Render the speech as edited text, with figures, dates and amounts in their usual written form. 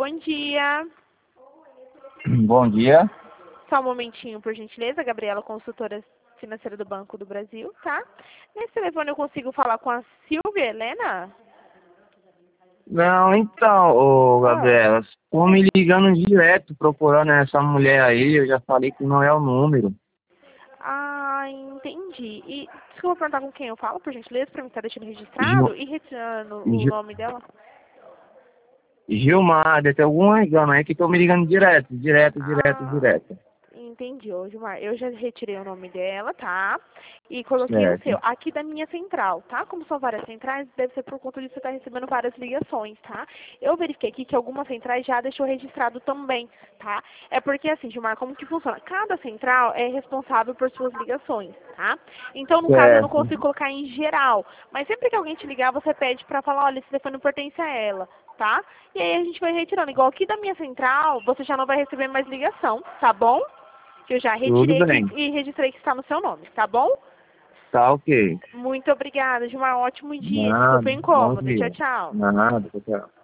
bom dia. Bom dia. Só um momentinho, por gentileza. Gabriela, consultora financeira do Banco do Brasil, tá? Nesse telefone eu consigo falar com a Silvia Helena? Não, então, ô Ah, Gabriela, estão me ligando direto procurando essa mulher aí, eu já falei que não é o número. entendi. E desculpa perguntar com quem eu falo, por gentileza, pra mim estar deixando registrado Gil, e retirando o Gil, nome dela. Gilmar, deve ter algum engano aí que estão me ligando Ah, direto. entendi, ô Gilmar. Eu já retirei o nome dela, tá? E coloquei o Certo. seu. Aqui da minha central, tá? Como são várias centrais, deve ser por conta disso que você tá recebendo várias ligações, tá? Eu verifiquei aqui que algumas centrais já deixou registrado também, tá? É porque assim, Gilmar, como que funciona? Cada central é responsável por suas ligações, tá? Então, no caso, eu não Certo. consigo colocar em geral. Mas sempre que alguém te ligar, você pede pra falar, olha, esse telefone pertence a ela, tá? E aí a gente vai retirando. Igual aqui da minha central, você já não vai receber mais ligação, tá bom? Que eu já Tudo retirei aqui bem. e registrei que está no seu nome, tá bom? Tá ok. Muito obrigada, de um ótimo dia. Desculpa Nada, o bom incômodo. Tchau, dia. tchau. Nada, tchau.